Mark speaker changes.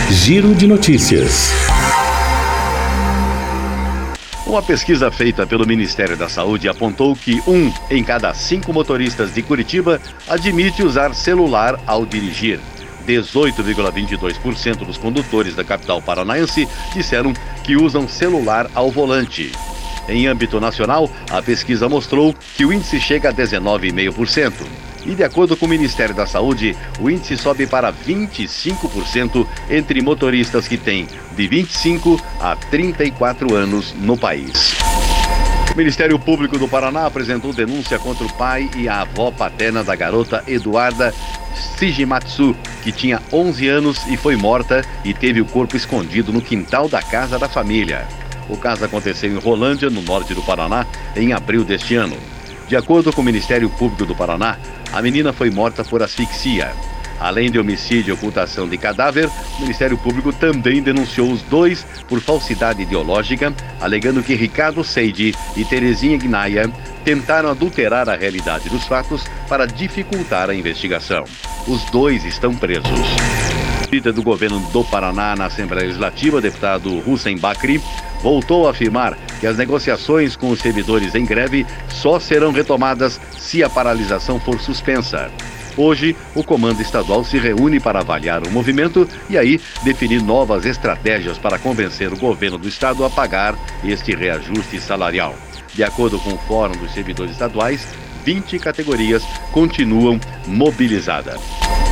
Speaker 1: Giro de notícias.
Speaker 2: Uma pesquisa feita pelo Ministério da Saúde apontou que 1 em cada 5 motoristas de Curitiba admite usar celular ao dirigir. 18,22% dos condutores da capital paranaense disseram que usam celular ao volante. Em âmbito nacional, a pesquisa mostrou que o índice chega a 19,5%. E, de acordo com o Ministério da Saúde, o índice sobe para 25% entre motoristas que têm de 25 a 34 anos no país. O Ministério Público do Paraná apresentou denúncia contra o pai e a avó paterna da garota Eduarda Shigematsu, que tinha 11 anos e foi morta e teve o corpo escondido no quintal da casa da família. O caso aconteceu em Rolândia, no norte do Paraná, em abril deste ano. De acordo com o Ministério Público do Paraná, a menina foi morta por asfixia. Além de homicídio e ocultação de cadáver, o Ministério Público também denunciou os dois por falsidade ideológica, alegando que Ricardo Seide e Terezinha Gnaia tentaram adulterar a realidade dos fatos para dificultar a investigação. Os dois estão presos. O líder do governo do Paraná na Assembleia Legislativa, deputado Hussein Bakri, voltou a afirmar que as negociações com os servidores em greve só serão retomadas se a paralisação for suspensa. Hoje, o comando estadual se reúne para avaliar o movimento e aí definir novas estratégias para convencer o governo do estado a pagar este reajuste salarial. De acordo com o Fórum dos Servidores Estaduais, 20 categorias continuam mobilizadas.